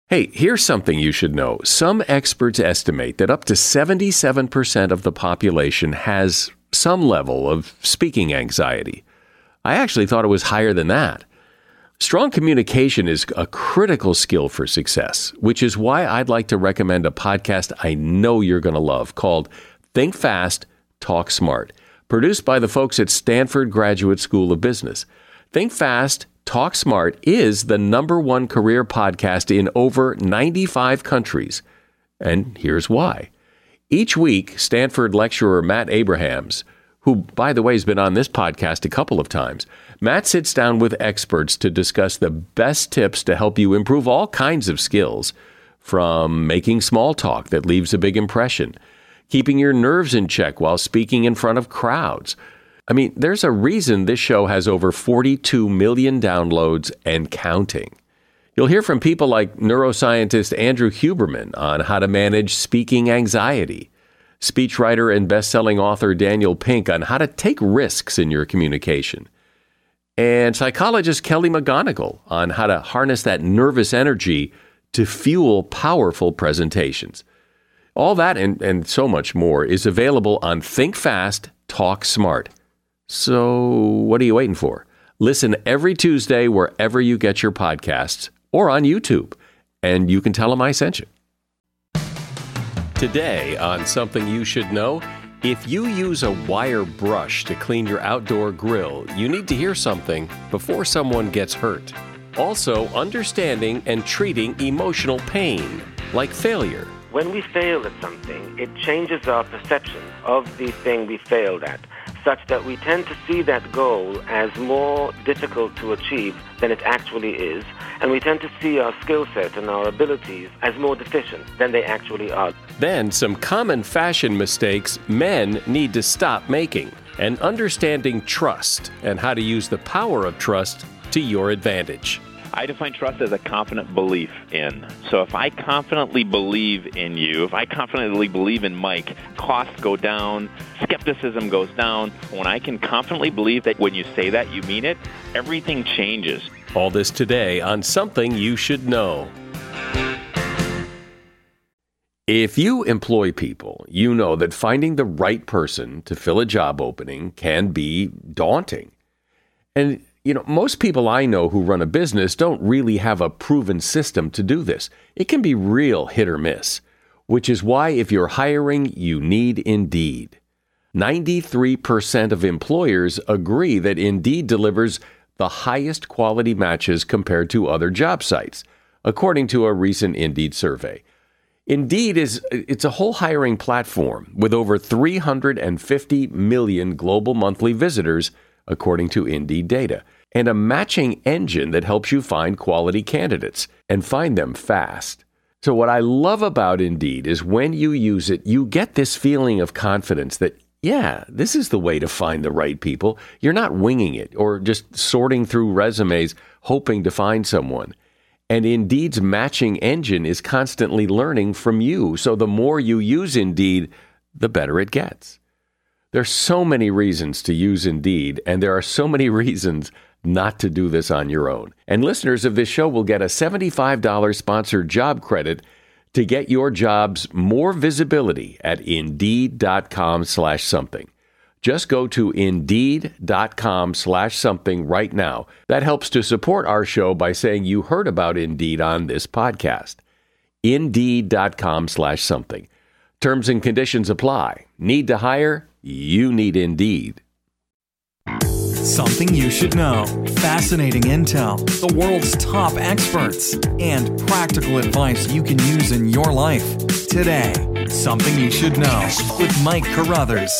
Hey, here's something you should know. Some experts estimate that up to 77% of the population has some level of speaking anxiety. I actually thought it was higher than that. Strong communication is a critical skill for success, which is why I'd like to recommend a podcast I know you're going to love called Think Fast, Talk Smart, produced by the folks at Stanford Graduate School of Business. Think Fast, Talk Smart is the #1 career podcast in over 95 countries. And here's why. Each week, Stanford lecturer Matt Abrahams, who, by the way, has been on this podcast a couple of times, Matt sits down with experts to discuss the best tips to help you improve all kinds of skills, from making small talk that leaves a big impression, keeping your nerves in check while speaking in front of crowds. I mean, there's a reason this show has over 42 million downloads and counting. You'll hear from people like neuroscientist Andrew Huberman on how to manage speaking anxiety, speechwriter and best-selling author Daniel Pink on how to take risks in your communication, and psychologist Kelly McGonigal on how to harness that nervous energy to fuel powerful presentations. All that and so much more is available on Think Fast, Talk Smart. So what are you waiting for? Listen every Tuesday wherever you get your podcasts or on YouTube, and you can tell them I sent you. Today on Something You Should Know, if you use a wire brush to clean your outdoor grill, you need to hear something before someone gets hurt. Also, understanding and treating emotional pain, like failure. When we fail at something, it changes our perception of the thing we failed at, such that we tend to see that goal as more difficult to achieve than it actually is, and we tend to see our skill set and our abilities as more deficient than they actually are. Then some common fashion mistakes men need to stop making, and understanding trust and how to use the power of trust to your advantage. I define trust as a confident belief in. So if I confidently believe in you, if I confidently believe in Mike, costs go down, skepticism goes down. When I can confidently believe that when you say that, you mean it, everything changes. All this today on Something You Should Know. If you employ people, you know that finding the right person to fill a job opening can be daunting. And most people I know who run a business don't really have a proven system to do this. It can be real hit or miss, which is why if you're hiring, you need Indeed. 93% of employers agree that Indeed delivers the highest quality matches compared to other job sites, according to a recent Indeed survey. Indeed it's a whole hiring platform with over 350 million global monthly visitors, according to Indeed data, and a matching engine that helps you find quality candidates and find them fast. So what I love about Indeed is when you use it, you get this feeling of confidence that, yeah, this is the way to find the right people. You're not winging it or just sorting through resumes hoping to find someone. And Indeed's matching engine is constantly learning from you. So the more you use Indeed, the better it gets. There's so many reasons to use Indeed, and there are so many reasons not to do this on your own. And listeners of this show will get a $75 sponsored job credit to get your jobs more visibility at Indeed.com/something. Just go to Indeed.com/something right now. That helps to support our show by saying you heard about Indeed on this podcast. Indeed.com/something. Terms and conditions apply. Need to hire? You need Indeed. Something you should know. Fascinating intel, the world's top experts, and practical advice you can use in your life. Today, Something You Should Know with Mike Carruthers.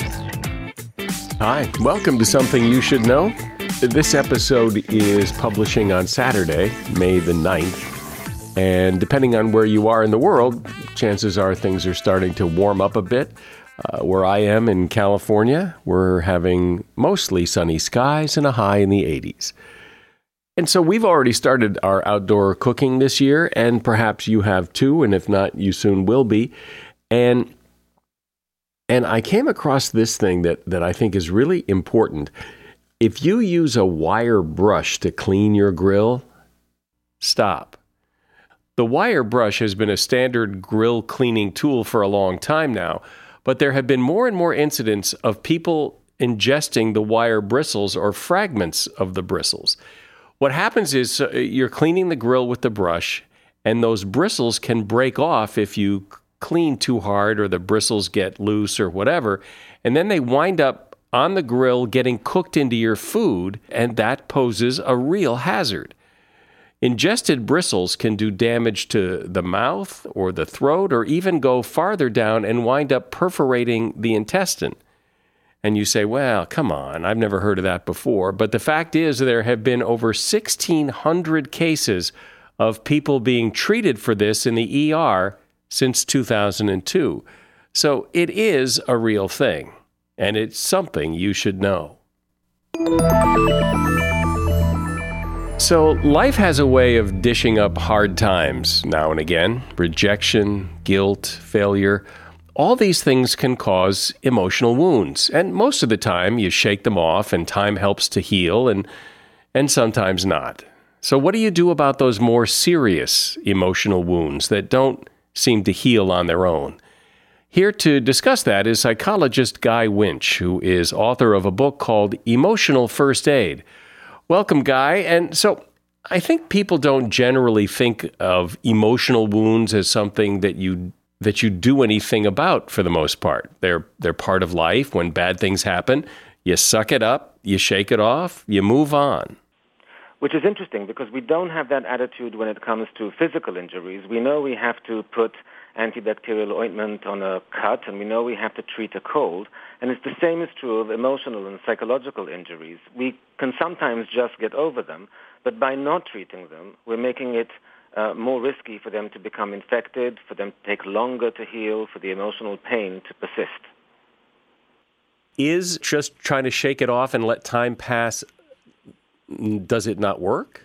Hi, welcome to Something You Should Know. This episode is publishing on Saturday, May the 9th. And depending on where you are in the world, chances are things are starting to warm up a bit. Where I am in California, we're having mostly sunny skies and a high in the 80s. And so we've already started our outdoor cooking this year, and perhaps you have too, and if not, you soon will be. And I came across this thing that I think is really important. If you use a wire brush to clean your grill, stop. The wire brush has been a standard grill cleaning tool for a long time now, but there have been more and more incidents of people ingesting the wire bristles or fragments of the bristles. What happens is you're cleaning the grill with the brush, and those bristles can break off if you clean too hard or the bristles get loose or whatever, and then they wind up on the grill getting cooked into your food, and that poses a real hazard. Ingested bristles can do damage to the mouth or the throat or even go farther down and wind up perforating the intestine. And you say, well, come on, I've never heard of that before. But the fact is there have been over 1,600 cases of people being treated for this in the ER since 2002. So it is a real thing, and it's something you should know. So life has a way of dishing up hard times now and again. Rejection, guilt, failure. All these things can cause emotional wounds, and most of the time you shake them off and time helps to heal, and sometimes not. So what do you do about those more serious emotional wounds that don't seem to heal on their own? Here to discuss that is psychologist Guy Winch, who is author of a book called Emotional First Aid. Welcome, Guy. And so I think people don't generally think of emotional wounds as something that you do anything about for the most part. They're part of life. When bad things happen, you suck it up, you shake it off, you move on. Which is interesting because we don't have that attitude when it comes to physical injuries. We know we have to put antibacterial ointment on a cut, and we know we have to treat a cold. And it's the same is true of emotional and psychological injuries. We can sometimes just get over them, but by not treating them, we're making it more risky for them to become infected, for them to take longer to heal, for the emotional pain to persist. Is just trying to shake it off and let time pass, does it not work?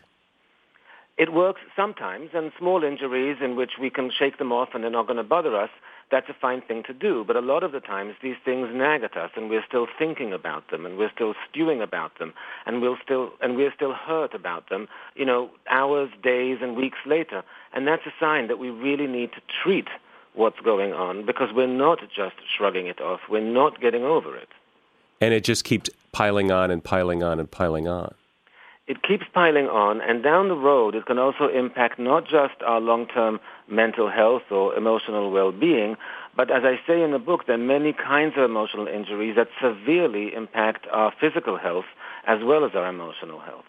It works sometimes, and small injuries in which we can shake them off and they're not going to bother us, that's a fine thing to do. But a lot of the times these things nag at us, and we're still thinking about them, and we're still stewing about them, and we're still hurt about them, hours, days, and weeks later. And that's a sign that we really need to treat what's going on, because we're not just shrugging it off, we're not getting over it. And it just keeps piling on and piling on and piling on. It keeps piling on, and down the road it can also impact not just our long-term mental health or emotional well-being, but as I say in the book, there are many kinds of emotional injuries that severely impact our physical health as well as our emotional health.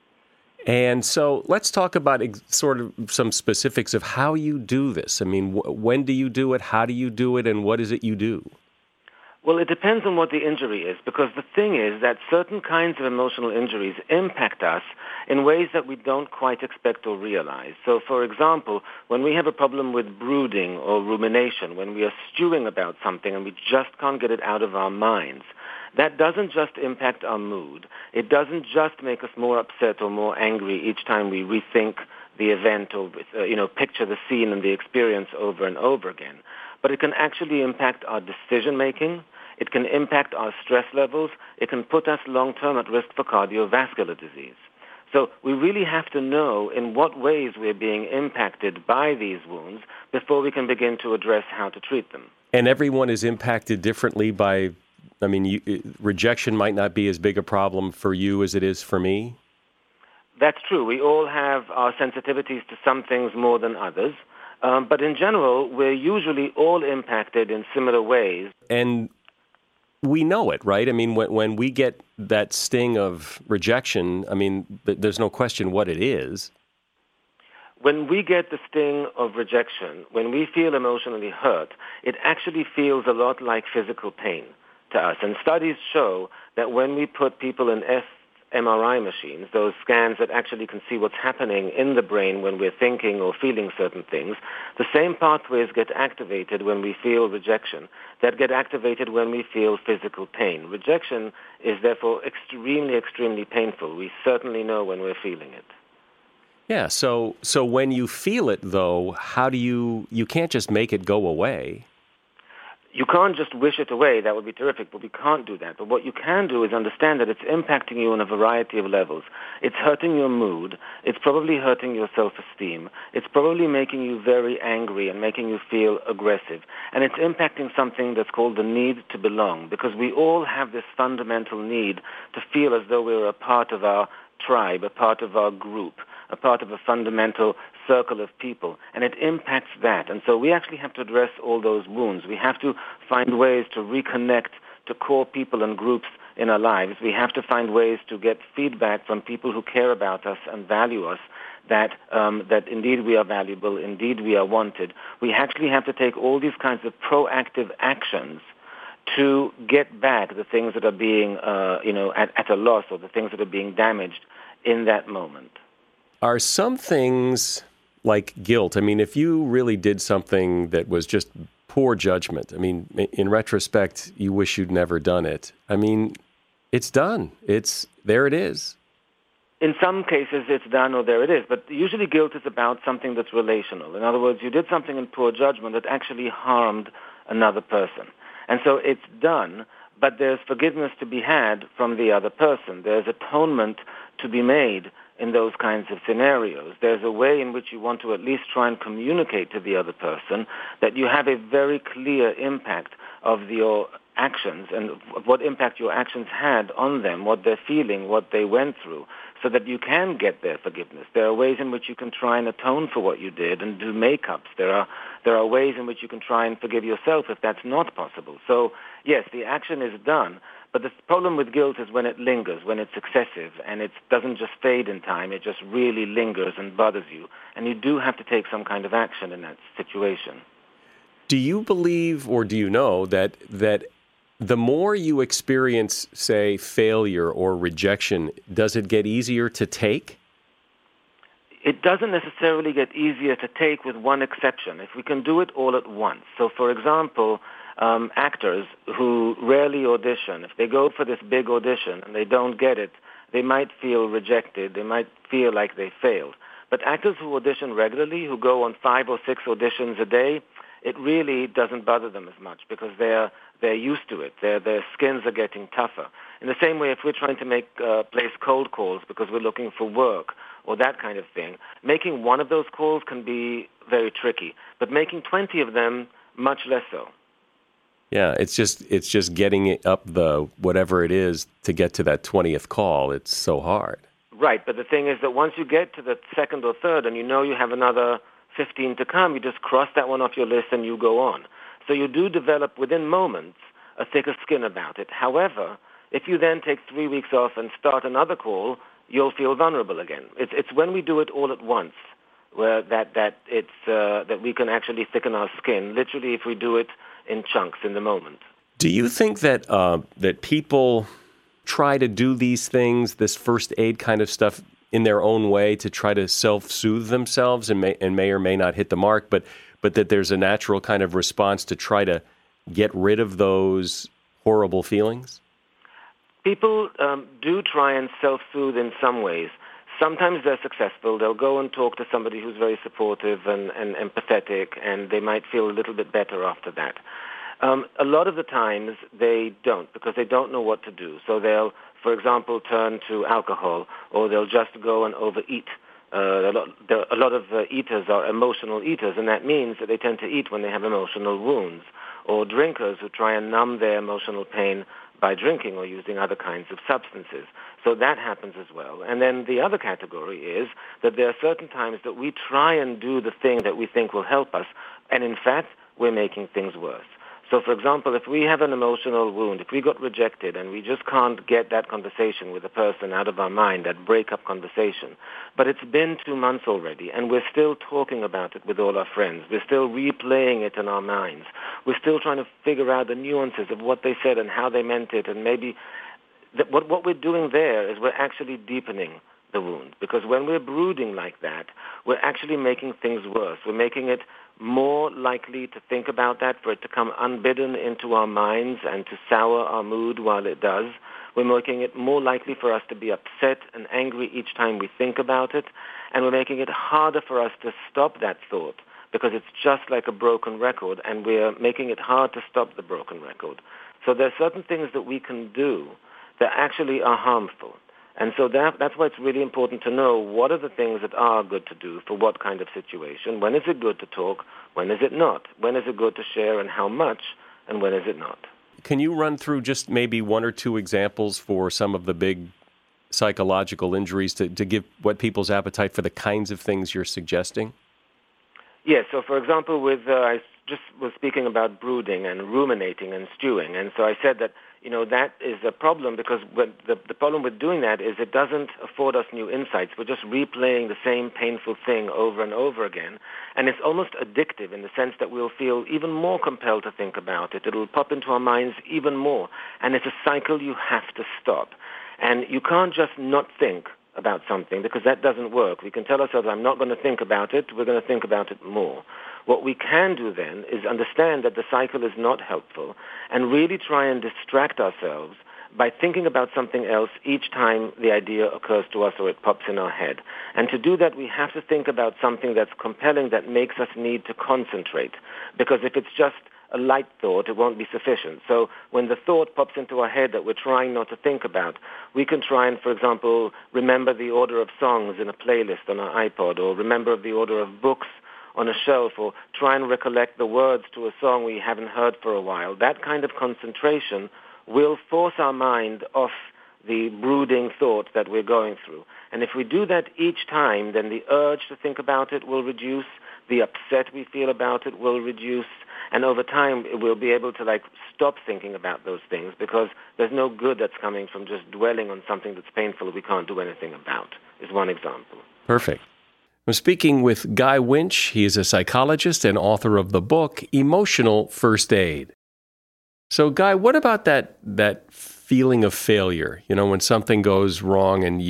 And so let's talk about sort of some specifics of how you do this. I mean, when do you do it, how do you do it, and what is it you do? Well, it depends on what the injury is, because the thing is that certain kinds of emotional injuries impact us in ways that we don't quite expect or realize. So, for example, when we have a problem with brooding or rumination, when we are stewing about something and we just can't get it out of our minds, that doesn't just impact our mood. It doesn't just make us more upset or more angry each time we rethink the event or, picture the scene and the experience over and over again. But it can actually impact our decision-making. It can impact our stress levels. It can put us long-term at risk for cardiovascular disease. So we really have to know in what ways we're being impacted by these wounds before we can begin to address how to treat them. And everyone is impacted differently by, rejection might not be as big a problem for you as it is for me? That's true. We all have our sensitivities to some things more than others. But in general, we're usually all impacted in similar ways. And we know it, right? I mean, when we get that sting of rejection, there's no question what it is. When we get the sting of rejection, when we feel emotionally hurt, it actually feels a lot like physical pain to us. And studies show that when we put people in fMRI machines, those scans that actually can see what's happening in the brain when we're thinking or feeling certain things, the same pathways get activated when we feel rejection that get activated when we feel physical pain. Rejection is therefore extremely, extremely painful. We certainly know when we're feeling it. Yeah, so when you feel it, though, how do you can't just make it go away. You can't just wish it away. That would be terrific, but we can't do that. But what you can do is understand that it's impacting you on a variety of levels. It's hurting your mood. It's probably hurting your self-esteem. It's probably making you very angry and making you feel aggressive. And it's impacting something that's called the need to belong, because we all have this fundamental need to feel as though we're a part of our tribe, a part of our group, a part of a fundamental circle of people, and it impacts that. And so we actually have to address all those wounds. We have to find ways to reconnect to core people and groups in our lives. We have to find ways to get feedback from people who care about us and value us, that indeed we are valuable, indeed we are wanted. We actually have to take all these kinds of proactive actions to get back the things that are being, at a loss, or the things that are being damaged in that moment. Are some things like guilt? I mean, if you really did something that was just poor judgment, I mean, in retrospect, you wish you'd never done it. I mean, it's done. There it is. In some cases, it's done or there it is. But usually guilt is about something that's relational. In other words, you did something in poor judgment that actually harmed another person. And so it's done, but there's forgiveness to be had from the other person. There's atonement to be made in those kinds of scenarios. There's a way in which you want to at least try and communicate to the other person that you have a very clear impact of your actions and what impact your actions had on them, what they're feeling, what they went through, so that you can get their forgiveness. There are ways in which you can try and atone for what you did and do make-ups. There are ways in which you can try and forgive yourself if that's not possible. So, yes, the action is done, but the problem with guilt is when it lingers, when it's excessive, and it doesn't just fade in time, it just really lingers and bothers you. And you do have to take some kind of action in that situation. Do you believe, or do you know, that the more you experience, say, failure or rejection, does it get easier to take? It doesn't necessarily get easier to take, with one exception, if we can do it all at once. So, for example, actors who rarely audition, if they go for this big audition and they don't get it, they might feel rejected, they might feel like they failed. But actors who audition regularly, who go on 5 or 6 auditions a day, it really doesn't bother them as much because they're used to it. Their skins are getting tougher. In the same way, if we're trying to place cold calls because we're looking for work or that kind of thing, making one of those calls can be very tricky, but making 20 of them, much less so. Yeah, it's just getting it up the whatever it is to get to that 20th call. It's so hard. Right, but the thing is that once you get to the second or third and you know you have another 15 to come, you just cross that one off your list and you go on. So you do develop within moments a thicker skin about it. However, if you then take 3 weeks off and start another call, you'll feel vulnerable again. It's when we do it all at once where that we can actually thicken our skin, literally if we do it in chunks in the moment. Do you think that that people try to do these things, this first aid kind of stuff, in their own way to try to self-soothe themselves and may or may not hit the mark, but that there's a natural kind of response to try to get rid of those horrible feelings? People do try and self-soothe in some ways. Sometimes they're successful. They'll go and talk to somebody who's very supportive and empathetic, and they might feel a little bit better after that. A lot of the times they don't, because they don't know what to do. So they'll, for example, turn to alcohol, or they'll just go and overeat. A lot of eaters are emotional eaters, and that means that they tend to eat when they have emotional wounds. Or drinkers who try and numb their emotional pain by drinking or using other kinds of substances. So that happens as well. And then the other category is that there are certain times that we try and do the thing that we think will help us, and in fact, we're making things worse. So, for example, if we have an emotional wound, if we got rejected and we just can't get that conversation with a person out of our mind, that breakup conversation, but it's been 2 months already and we're still talking about it with all our friends, we're still replaying it in our minds, we're still trying to figure out the nuances of what they said and how they meant it, and maybe what we're doing there is we're actually deepening the wound. Because when we're brooding like that, we're actually making things worse. We're making it more likely to think about that, for it to come unbidden into our minds and to sour our mood while it does. We're making it more likely for us to be upset and angry each time we think about it. And we're making it harder for us to stop that thought because it's just like a broken record, and we're making it hard to stop the broken record. So there are certain things that we can do that actually are harmful. And so that's why it's really important to know what are the things that are good to do for what kind of situation. When is it good to talk? When is it not? When is it good to share and how much? And when is it not? Can you run through just maybe one or two examples for some of the big psychological injuries to give what people's appetite for the kinds of things you're suggesting? Yes. So, for example, I just was speaking about brooding and ruminating and stewing. And so I said that, that is a problem because the problem with doing that is it doesn't afford us new insights. We're just replaying the same painful thing over and over again. And it's almost addictive in the sense that we'll feel even more compelled to think about it. It'll pop into our minds even more. And it's a cycle you have to stop. And you can't just not think about something because that doesn't work. We can tell ourselves, I'm not going to think about it. We're going to think about it more. What we can do then is understand that the cycle is not helpful and really try and distract ourselves by thinking about something else each time the idea occurs to us or it pops in our head. And to do that, we have to think about something that's compelling, that makes us need to concentrate. Because if it's just a light thought, it won't be sufficient. So when the thought pops into our head that we're trying not to think about, we can try and, for example, remember the order of songs in a playlist on our iPod, or remember the order of books on a shelf, or try and recollect the words to a song we haven't heard for a while. That kind of concentration will force our mind off the brooding thought that we're going through. And if we do that each time, then the urge to think about it will reduce, the upset we feel about it will reduce, and over time we'll be able to stop thinking about those things because there's no good that's coming from just dwelling on something that's painful we can't do anything about, is one example. Perfect. I'm speaking with Guy Winch. He is a psychologist and author of the book, Emotional First Aid. So, Guy, what about that feeling of failure? When something goes wrong and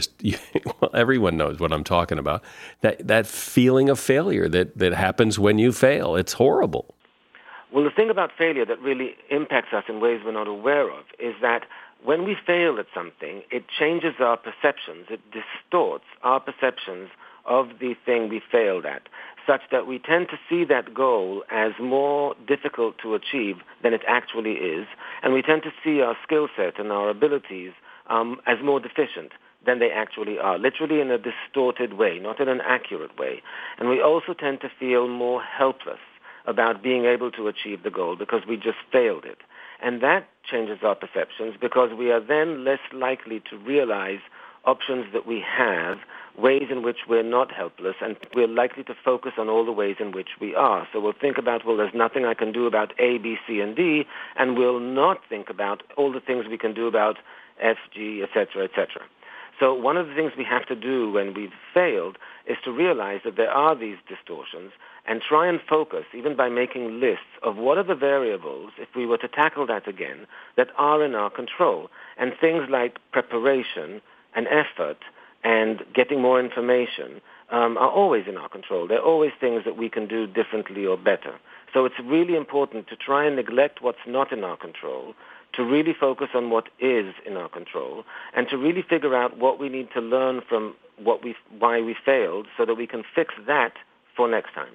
well, everyone knows what I'm talking about. That feeling of failure that happens when you fail. It's horrible. Well, the thing about failure that really impacts us in ways we're not aware of is that when we fail at something, it changes our perceptions. It distorts our perceptions of the thing we failed at, such that we tend to see that goal as more difficult to achieve than it actually is, and we tend to see our skill set and our abilities as more deficient than they actually are, literally in a distorted way, not in an accurate way. And we also tend to feel more helpless about being able to achieve the goal because we just failed it. And that changes our perceptions because we are then less likely to realize options that we have, ways in which we're not helpless, and we're likely to focus on all the ways in which we are. So we'll think about, well, there's nothing I can do about A, B, C, and D, and we'll not think about all the things we can do about F, G, et cetera, et cetera. So one of the things we have to do when we've failed is to realize that there are these distortions and try and focus, even by making lists, of what are the variables, if we were to tackle that again, that are in our control. And things like preparation and effort and getting more information are always in our control. They're always things that we can do differently or better. So it's really important to try and neglect what's not in our control, to really focus on what is in our control, and to really figure out what we need to learn from why we failed so that we can fix that for next time.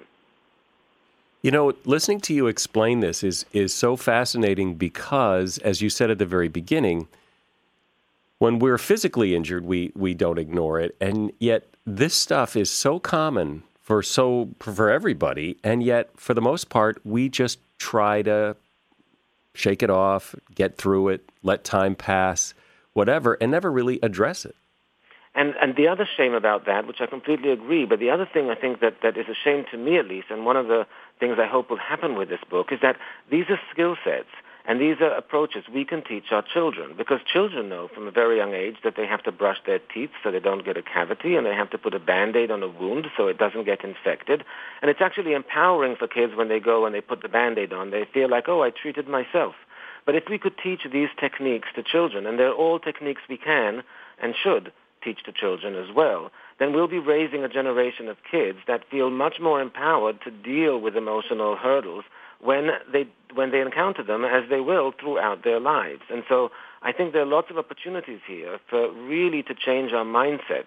Listening to you explain this is so fascinating because, as you said at the very beginning, when we're physically injured, we don't ignore it, and yet this stuff is so common for everybody, and yet for the most part, we just try to shake it off, get through it, let time pass, whatever, and never really address it. And the other shame about that, which I completely agree, but the other thing I think that is a shame to me at least, and one of the things I hope will happen with this book, is that these are skill sets and these are approaches we can teach our children, because children know from a very young age that they have to brush their teeth so they don't get a cavity, and they have to put a Band-Aid on a wound so it doesn't get infected. And it's actually empowering for kids when they go and they put the Band-Aid on. They feel like, oh, I treated myself. But if we could teach these techniques to children, and they're all techniques we can and should teach to children as well, then we'll be raising a generation of kids that feel much more empowered to deal with emotional hurdles when they encounter them, as they will throughout their lives. And so I think there are lots of opportunities here for really to change our mindset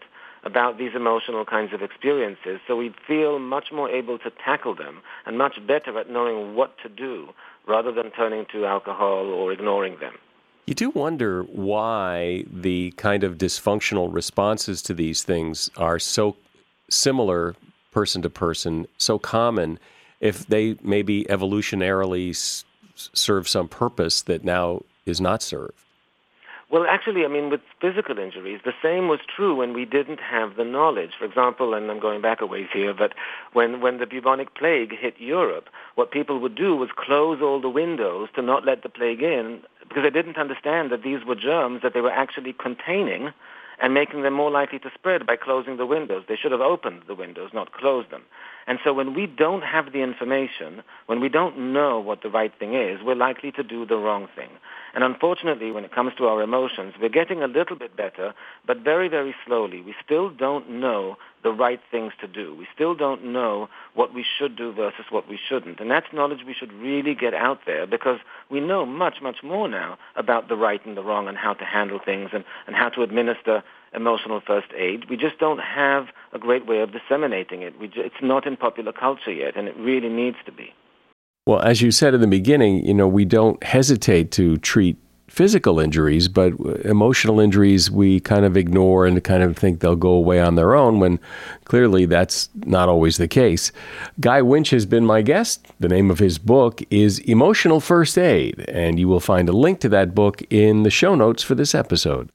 about these emotional kinds of experiences, so we feel much more able to tackle them and much better at knowing what to do rather than turning to alcohol or ignoring them. You do wonder why the kind of dysfunctional responses to these things are so similar person to person, so common, if they maybe evolutionarily serve some purpose that now is not served. Well, actually, I mean, with physical injuries, the same was true when we didn't have the knowledge. For example, and I'm going back a ways here, but when the bubonic plague hit Europe, what people would do was close all the windows to not let the plague in, because they didn't understand that these were germs that they were actually containing and making them more likely to spread by closing the windows. They should have opened the windows, not closed them. And so when we don't have the information, when we don't know what the right thing is, we're likely to do the wrong thing. And unfortunately, when it comes to our emotions, we're getting a little bit better, but very, very slowly. We still don't know the right things to do. We still don't know what we should do versus what we shouldn't. And that's knowledge we should really get out there, because we know much, much more now about the right and the wrong and how to handle things and how to administer emotional first aid. We just don't have a great way of disseminating it. It's not in popular culture yet, and it really needs to be. Well, as you said in the beginning, we don't hesitate to treat physical injuries, but emotional injuries we kind of ignore and kind of think they'll go away on their own, when clearly that's not always the case. Guy Winch has been my guest. The name of his book is Emotional First Aid, and you will find a link to that book in the show notes for this episode.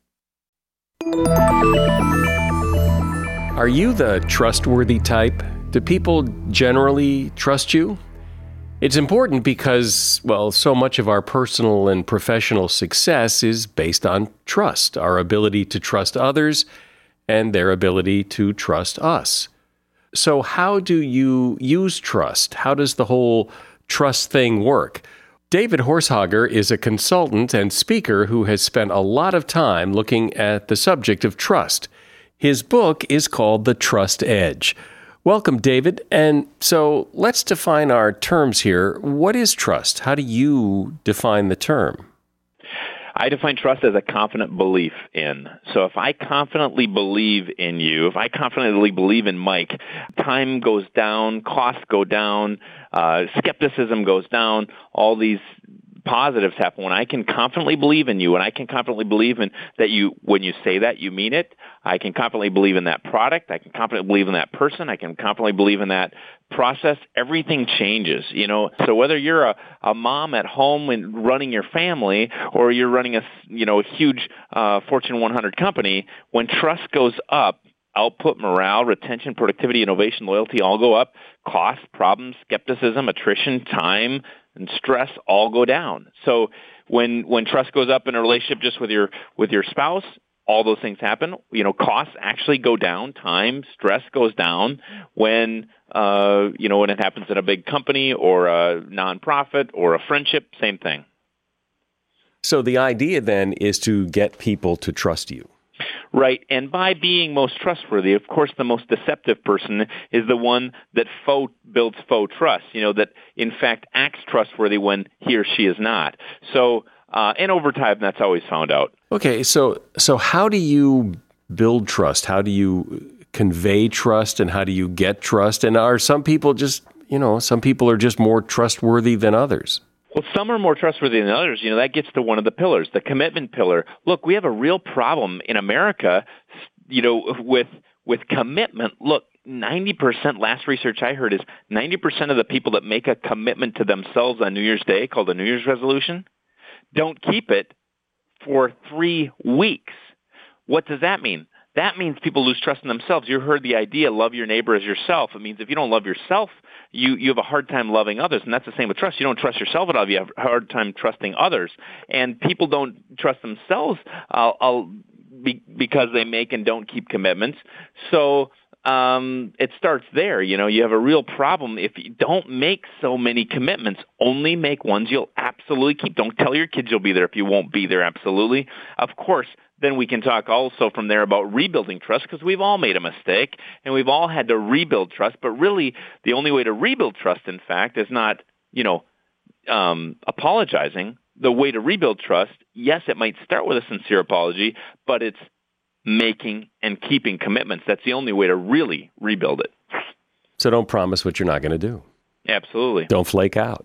Are you the trustworthy type? Do people generally trust you? It's important because, well, so much of our personal and professional success is based on trust, our ability to trust others and their ability to trust us. So how do you use trust? How does the whole trust thing work? David Horshauger is a consultant and speaker who has spent a lot of time looking at the subject of trust. His book is called The Trust Edge. Welcome, David. And so let's define our terms here. What is trust? How do you define the term? I define trust as a confident belief in. So if I confidently believe in you, if I confidently believe in Mike, time goes down, costs go down, skepticism goes down, all these positives happen. When I can confidently believe in you, and I can confidently believe in that you, when you say that, you mean it. I can confidently believe in that product. I can confidently believe in that person. I can confidently believe in that process. Everything changes, So whether you're a mom at home and running your family, or you're running a huge Fortune 100 company, when trust goes up, output, morale, retention, productivity, innovation, loyalty all go up. Cost, problems, skepticism, attrition, time, and stress all go down. So when trust goes up in a relationship just with your spouse, all those things happen. Costs actually go down. Time, stress goes down. When when it happens in a big company or a nonprofit or a friendship, same thing. So the idea then is to get people to trust you. Right, and by being most trustworthy, of course, the most deceptive person is the one that builds faux trust, that in fact acts trustworthy when he or she is not. So, and over time, that's always found out. Okay, so how do you build trust? How do you convey trust, and how do you get trust? And are some people just, some people are just more trustworthy than others? Well, some are more trustworthy than others. That gets to one of the pillars, the commitment pillar. Look, we have a real problem in America, with commitment. Look, 90%, last research I heard is 90% of the people that make a commitment to themselves on New Year's Day, called a New Year's resolution, don't keep it for 3 weeks. What does that mean? That means people lose trust in themselves. You heard the idea, love your neighbor as yourself. It means if you don't love yourself, you have a hard time loving others. And that's the same with trust. You don't trust yourself at all. You have a hard time trusting others. And people don't trust themselves because they make and don't keep commitments. So it starts there. You have a real problem if you don't make so many commitments. Only make ones you'll absolutely keep. Don't tell your kids you'll be there if you won't be there absolutely. Of course, then we can talk also from there about rebuilding trust, because we've all made a mistake and we've all had to rebuild trust. But really, the only way to rebuild trust, in fact, is not, apologizing. The way to rebuild trust, yes, it might start with a sincere apology, but it's making and keeping commitments. That's the only way to really rebuild it. So don't promise what you're not going to do. Absolutely. Don't flake out.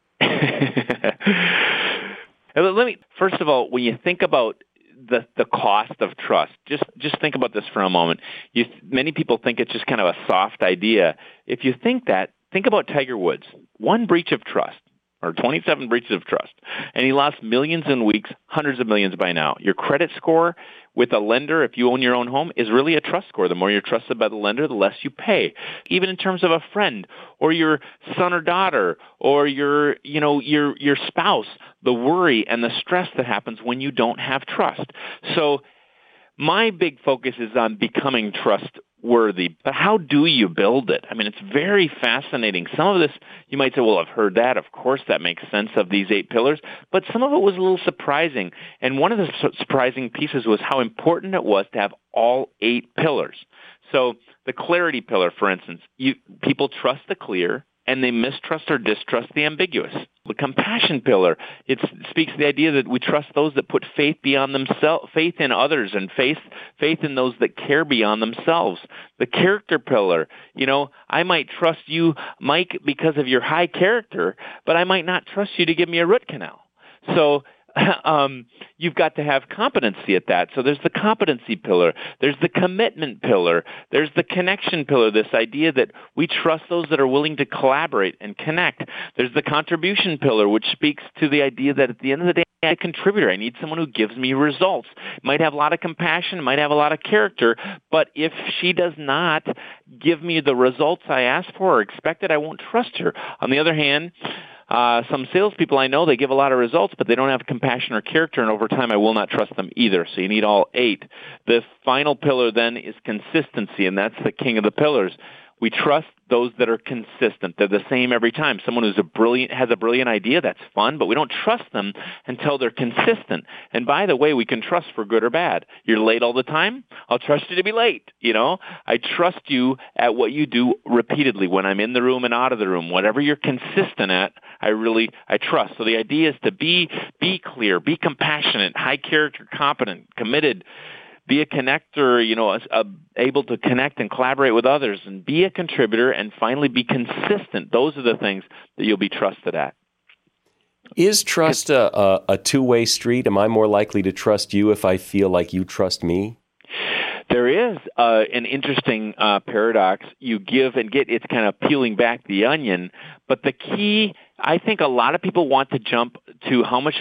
First of all, when you think about the cost of trust, just think about this for a moment. Many people think it's just kind of a soft idea. If you think that, think about Tiger Woods. One breach of trust, or 27 breaches of trust, and he lost millions in weeks, hundreds of millions by now. Your credit score with a lender, if you own your own home, is really a trust score. The more you're trusted by the lender, the less you pay. Even in terms of a friend or your son or daughter or your spouse, the worry and the stress that happens when you don't have trust. So my big focus is on becoming trustworthy. But how do you build it? I mean, it's very fascinating. Some of this, you might say, well, I've heard that. Of course, that makes sense of these 8 pillars. But some of it was a little surprising. And one of the surprising pieces was how important it was to have all 8 pillars. So the clarity pillar, for instance, people trust the clear, and they mistrust or distrust the ambiguous. The compassion pillar, it speaks to the idea that we trust those that put faith beyond themselves, faith in others, and faith in those that care beyond themselves. The character pillar, I might trust you, Mike, because of your high character, but I might not trust you to give me a root canal. So you've got to have competency at that. So there's the competency pillar. There's the commitment pillar. There's the connection pillar, this idea that we trust those that are willing to collaborate and connect. There's the contribution pillar, which speaks to the idea that at the end of the day, I'm a contributor. I need someone who gives me results. Might have a lot of compassion, might have a lot of character, but if she does not give me the results I asked for or expected, I won't trust her. On the other hand, some salespeople I know, they give a lot of results, but they don't have compassion or character, and over time I will not trust them either. So you need all 8. The final pillar then is consistency, and that's the king of the pillars. We trust those that are consistent. They're the same every time. Someone has a brilliant idea, that's fun, but we don't trust them until they're consistent. And by the way, we can trust for good or bad. You're late all the time? I'll trust you to be late. I trust you at what you do repeatedly when I'm in the room and out of the room. Whatever you're consistent at, I trust. So the idea is to be clear, be compassionate, high character, competent, committed, be a connector, able to connect and collaborate with others, and be a contributor, and finally be consistent. Those are the things that you'll be trusted at. Is trust a two-way street? Am I more likely to trust you if I feel like you trust me? There is an interesting paradox. You give and get. It's kind of peeling back the onion. But the key, I think a lot of people want to jump to how much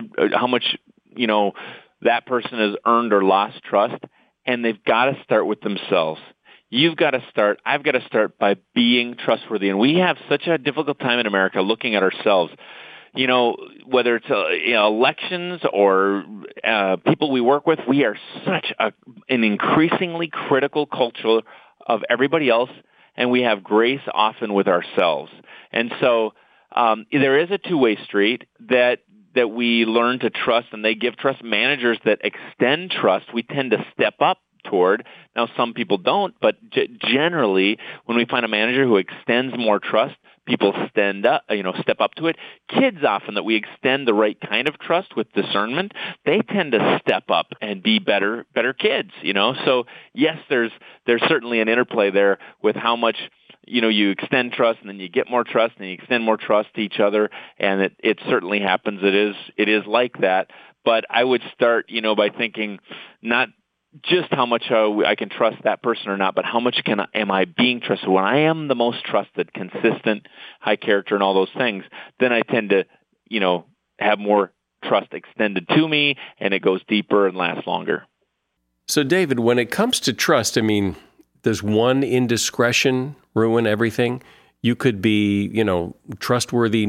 that person has earned or lost trust, and they've got to start with themselves. I've got to start by being trustworthy. And we have such a difficult time in America looking at ourselves. Whether it's elections or people we work with, we are such an increasingly critical culture of everybody else, and we have grace often with ourselves. And so there is a two-way street that we learn to trust, and they give trust. Managers that extend trust, we tend to step up toward. Now, some people don't, but generally, when we find a manager who extends more trust, people step up to it. Kids often that we extend the right kind of trust with discernment, they tend to step up and be better kids. So yes, there's certainly an interplay there with how much you extend trust, and then you get more trust, and you extend more trust to each other, and it certainly happens. It is like that. But I would start, by thinking not just how much I can trust that person or not, but how much am I being trusted? When I am the most trusted, consistent, high character, and all those things, then I tend to, have more trust extended to me, and it goes deeper and lasts longer. So, David, when it comes to trust, does one indiscretion ruin everything? You could be, trustworthy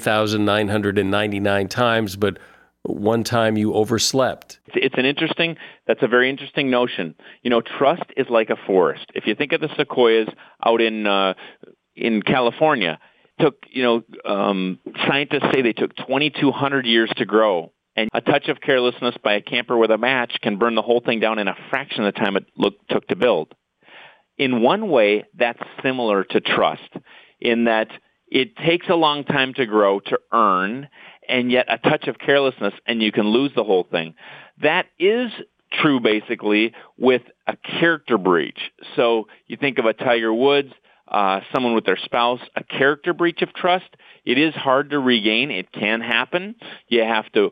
9,999 times, but one time you overslept. That's a very interesting notion. Trust is like a forest. If you think of the sequoias out in California, scientists say they took 2,200 years to grow. And a touch of carelessness by a camper with a match can burn the whole thing down in a fraction of the time it took to build. In one way, that's similar to trust, in that it takes a long time to grow, to earn, and yet a touch of carelessness, and you can lose the whole thing. That is true basically with a character breach. So you think of a Tiger Woods, someone with their spouse, a character breach of trust. It is hard to regain. It can happen. You have to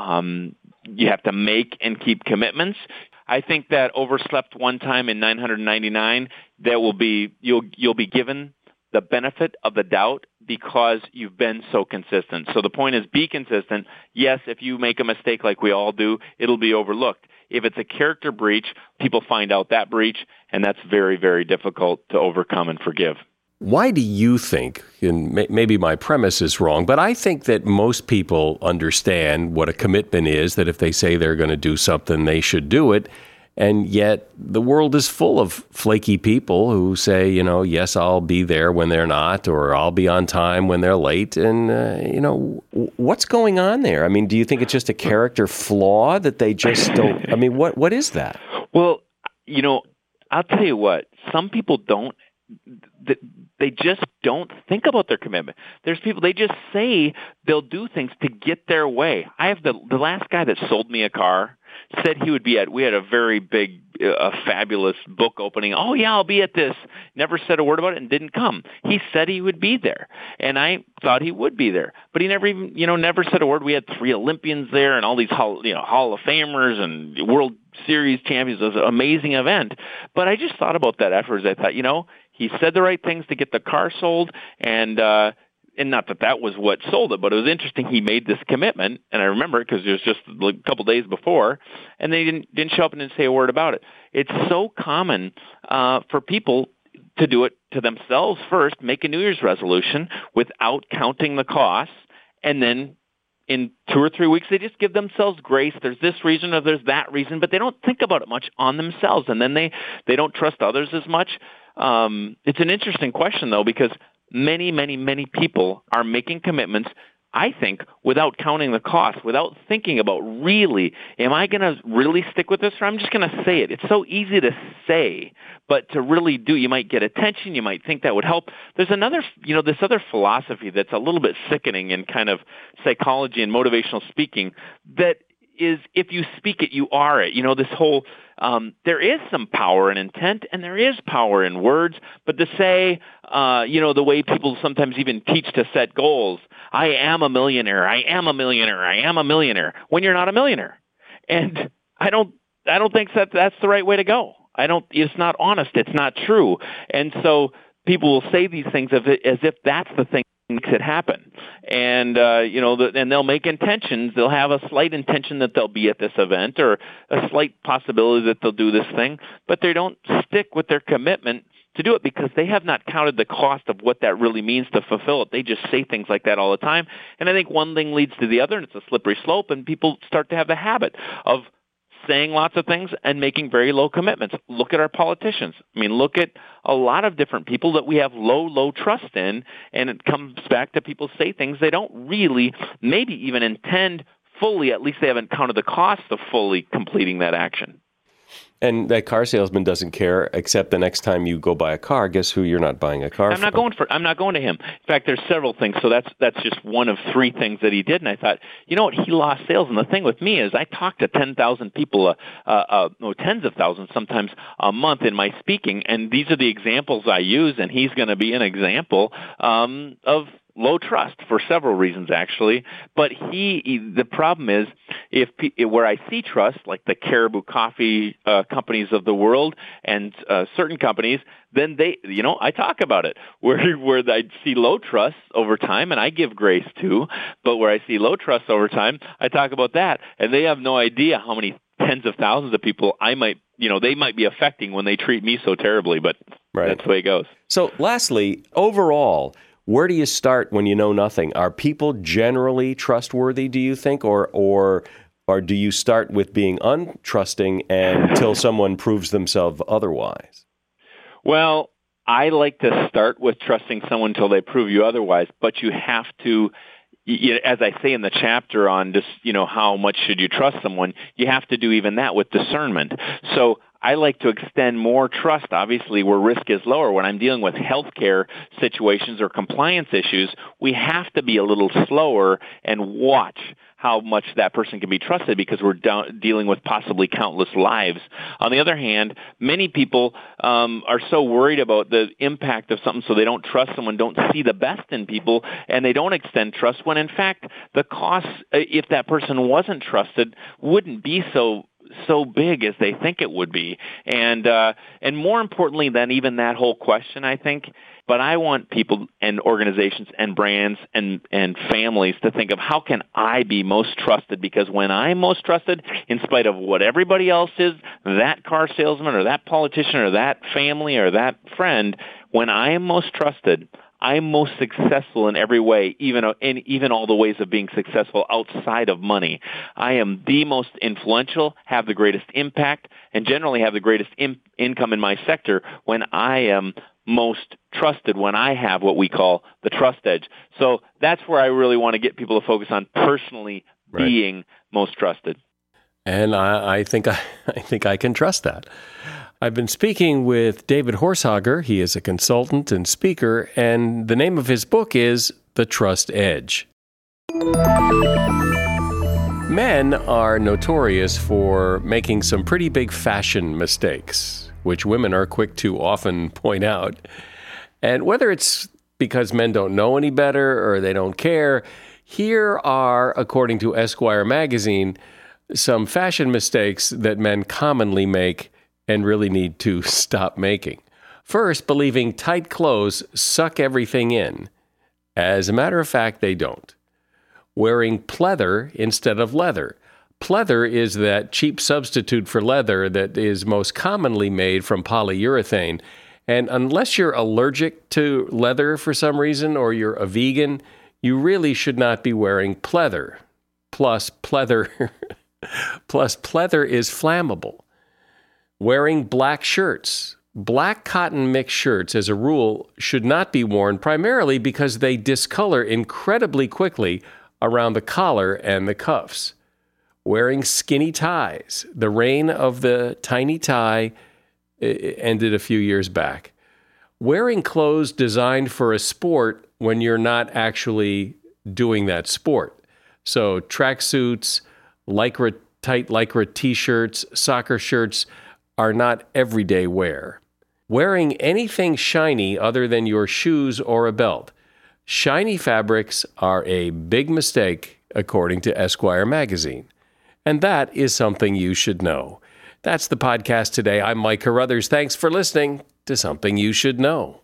make and keep commitments. I think that overslept one time in 999, you'll be given the benefit of the doubt because you've been so consistent. So the point is, be consistent. Yes, if you make a mistake like we all do, it'll be overlooked. If it's a character breach, people find out that breach, and that's very, very difficult to overcome and forgive. Why do you think, and maybe my premise is wrong, but I think that most people understand what a commitment is, that if they say they're going to do something, they should do it. And yet the world is full of flaky people who say, yes, I'll be there when they're not, or I'll be on time when they're late. And, what's going on there? I mean, do you think it's just a character flaw that they just don't? I mean, what is that? Well, I'll tell you what, some people don't. They just don't think about their commitment. There's people, they just say they'll do things to get their way. I have the last guy that sold me a car said he would be we had a very big, fabulous book opening. Oh yeah, I'll be at this. Never said a word about it and didn't come. He said he would be there. And I thought he would be there, but he never even, never said a word. We had 3 Olympians there and all these Hall of Famers and World Series champions. It was an amazing event. But I just thought about that afterwards. I thought, he said the right things to get the car sold, and not that was what sold it, but it was interesting. He made this commitment, and I remember it because it was just a couple days before, and they didn't show up and didn't say a word about it. It's so common for people to do it to themselves first, make a New Year's resolution without counting the costs, and then in 2 or 3 weeks, they just give themselves grace. There's this reason or there's that reason, but they don't think about it much on themselves, and then they don't trust others as much. It's an interesting question, though, because many, many, many people are making commitments, I think, without counting the cost, without thinking about really, am I going to really stick with this, or I'm just going to say it? It's so easy to say, but to really do, you might get attention, you might think that would help. There's another, this other philosophy that's a little bit sickening in kind of psychology and motivational speaking that is, if you speak it, you are it. This whole, there is some power in intent and there is power in words, but to say, the way people sometimes even teach to set goals, I am a millionaire, I am a millionaire, I am a millionaire, when you're not a millionaire. And I don't think that's the right way to go. It's not honest, it's not true. And so people will say these things as if that's the thing makes it happen. And, and they'll make intentions. They'll have a slight intention that they'll be at this event or a slight possibility that they'll do this thing, but they don't stick with their commitment to do it because they have not counted the cost of what that really means to fulfill it. They just say things like that all the time. And I think one thing leads to the other, and it's a slippery slope, and people start to have the habit of saying lots of things and making very low commitments. Look at our politicians. I mean, look at a lot of different people that we have low trust in, and it comes back to people say things they don't really maybe even intend fully. At least they haven't counted the cost of fully completing that action. And that car salesman doesn't care, except the next time you go buy a car, guess who you're not buying a car from? I'm not going to him. In fact, there's several things. So that's just one of 3 things that he did. And I thought, you know what? He lost sales. And the thing with me is I talk to 10,000 people, tens of thousands sometimes a month in my speaking. And these are the examples I use. And he's going to be an example of low trust for several reasons, actually. But the problem is, where I see trust, like the Caribou Coffee companies of the world and certain companies, then I talk about it. Where I see low trust over time, and I give grace to, but where I see low trust over time, I talk about that, and they have no idea how many tens of thousands of people they might be affecting when they treat me so terribly. But right. That's the way it goes. So, lastly, overall, where do you start when you know nothing? Are people generally trustworthy, do you think, or do you start with being untrusting until someone proves themselves otherwise? Well, I like to start with trusting someone until they prove you otherwise, but you have to, as I say in the chapter on just, how much should you trust someone, you have to do even that with discernment. So I like to extend more trust, obviously, where risk is lower. When I'm dealing with healthcare situations or compliance issues, we have to be a little slower and watch how much that person can be trusted because we're dealing with possibly countless lives. On the other hand, many people are so worried about the impact of something so they don't trust someone, don't see the best in people, and they don't extend trust when, in fact, the costs, if that person wasn't trusted, wouldn't be so big as they think it would be. And more importantly than even that whole question, I think, but I want people and organizations and brands and families to think of how can I be most trusted? Because when I'm most trusted, in spite of what everybody else is, that car salesman or that politician or that family or that friend, when I am most trusted, I'm most successful in every way, even all the ways of being successful outside of money. I am the most influential, have the greatest impact, and generally have the greatest income in my sector when I am most trusted, when I have what we call the trust edge. So that's where I really want to get people to focus on personally being most trusted. And I think I can trust that. I've been speaking with David Horsager. He is a consultant and speaker, and the name of his book is The Trust Edge. Men are notorious for making some pretty big fashion mistakes, which women are quick to often point out. And whether it's because men don't know any better or they don't care, here are, according to Esquire magazine, some fashion mistakes that men commonly make and really need to stop making. First, believing tight clothes suck everything in. As a matter of fact, they don't. Wearing pleather instead of leather. Pleather is that cheap substitute for leather that is most commonly made from polyurethane. And unless you're allergic to leather for some reason or you're a vegan, you really should not be wearing pleather. Plus, pleather is flammable. Wearing black shirts. Black cotton mixed shirts, as a rule, should not be worn primarily because they discolor incredibly quickly around the collar and the cuffs. Wearing skinny ties. The reign of the tiny tie ended a few years back. Wearing clothes designed for a sport when you're not actually doing that sport. So tracksuits, tight lycra t-shirts, soccer shirts are not everyday wear. Wearing anything shiny other than your shoes or a belt. Shiny fabrics are a big mistake, according to Esquire magazine. And that is something you should know. That's the podcast today. I'm Mike Carruthers. Thanks for listening to Something You Should Know.